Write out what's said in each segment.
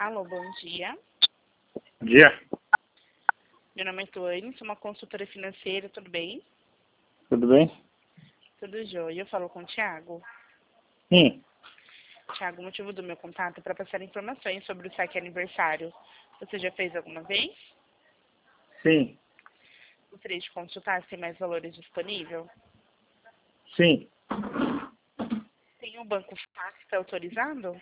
Alô, bom dia. Bom dia. Meu nome é Tuane, sou uma consultora financeira, tudo bem? Tudo bem? Tudo jóia. Eu falo com o Thiago. Sim. Thiago, o motivo do meu contato é para passar informações sobre o saque aniversário. Você já fez alguma vez? Sim. Gostaria de consultar se tem mais valores disponíveis? Sim. Tem um banco Facta autorizado?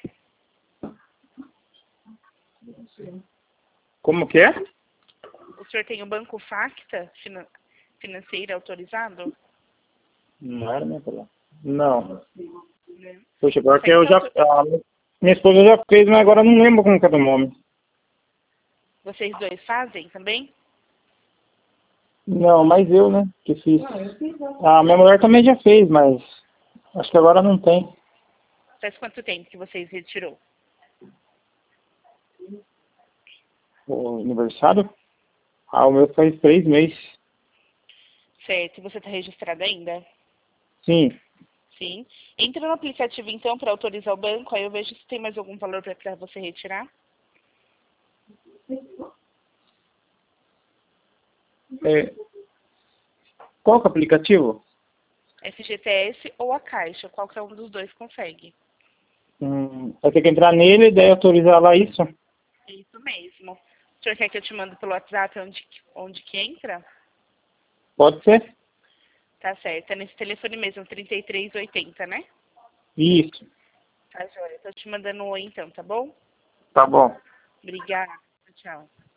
Como que é? O senhor tem o banco Facta financeiro autorizado? Não era minha palavra. Não. Né? Poxa, agora que Consegue eu ser já... minha esposa já fez, mas agora eu não lembro como que era o nome. Vocês dois fazem também? Não, mas eu, né, que fiz. A minha mulher também já fez, mas acho que agora não tem. Faz quanto tempo que vocês retirou? O aniversário? Ah, o meu faz 3 meses. Certo. E você está registrado ainda? Sim. Sim. Entra no aplicativo, então, para autorizar o banco. Aí eu vejo se tem mais algum valor para você retirar. É, qual que é o aplicativo? FGTS ou a Caixa. Qualquer um dos dois consegue. Vai ter que entrar nele e daí autorizar lá isso? Isso mesmo. O senhor quer que eu te mande pelo WhatsApp onde que entra? Pode ser? Tá certo. É nesse telefone mesmo, 3380, né? Isso. Tá joia. Tô te mandando um oi então, tá bom? Tá bom. Obrigada. Tchau.